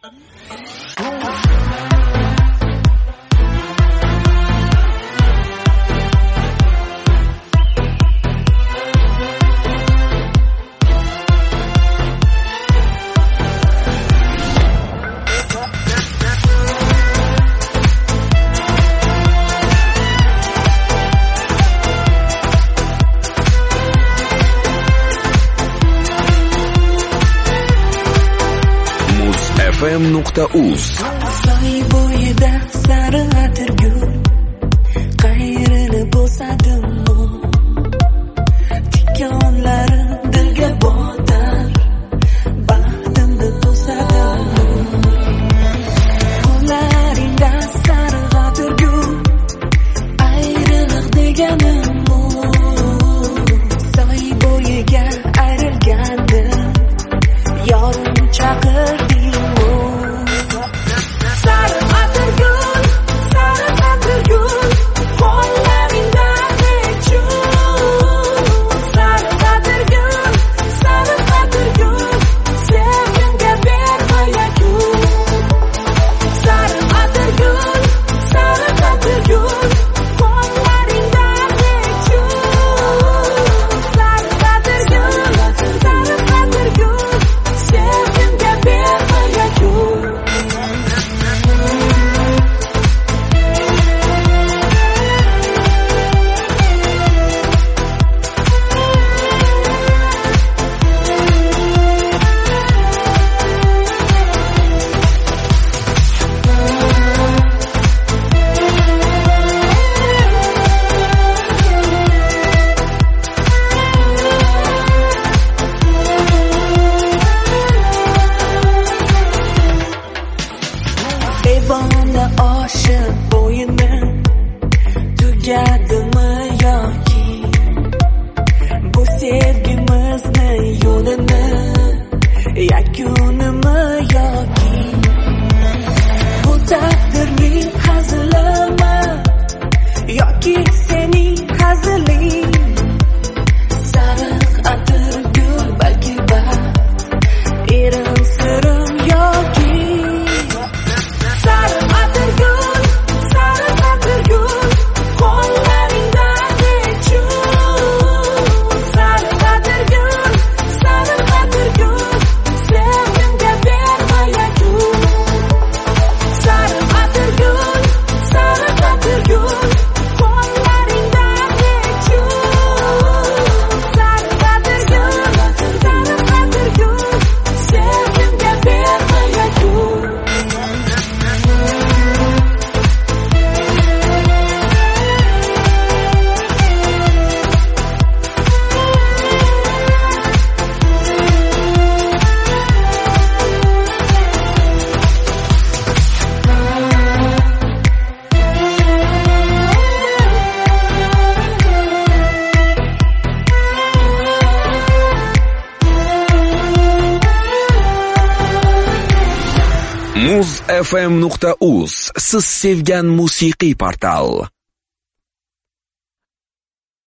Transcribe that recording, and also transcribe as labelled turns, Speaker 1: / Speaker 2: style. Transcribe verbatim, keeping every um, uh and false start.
Speaker 1: f m nuqta uz
Speaker 2: soy bo'yida sari atirgul qayrilib bo'sadim-u tikonlari dilga botar baxtimni to'sadim qo'llaringda sari atirgul ayriliq deganim-u soy bo'yiga ayrilgandim yorim chaqirdi Devona oshiq bo'yini tugadimi yoki bu sevgimizni yo'lini yakunimi yoki bu taqdirning hazilimi yoki sening haziling sariq atirgul balki bor erim sirim yoki
Speaker 1: muz f m nuqta uz siz sevgan musiqiy portal.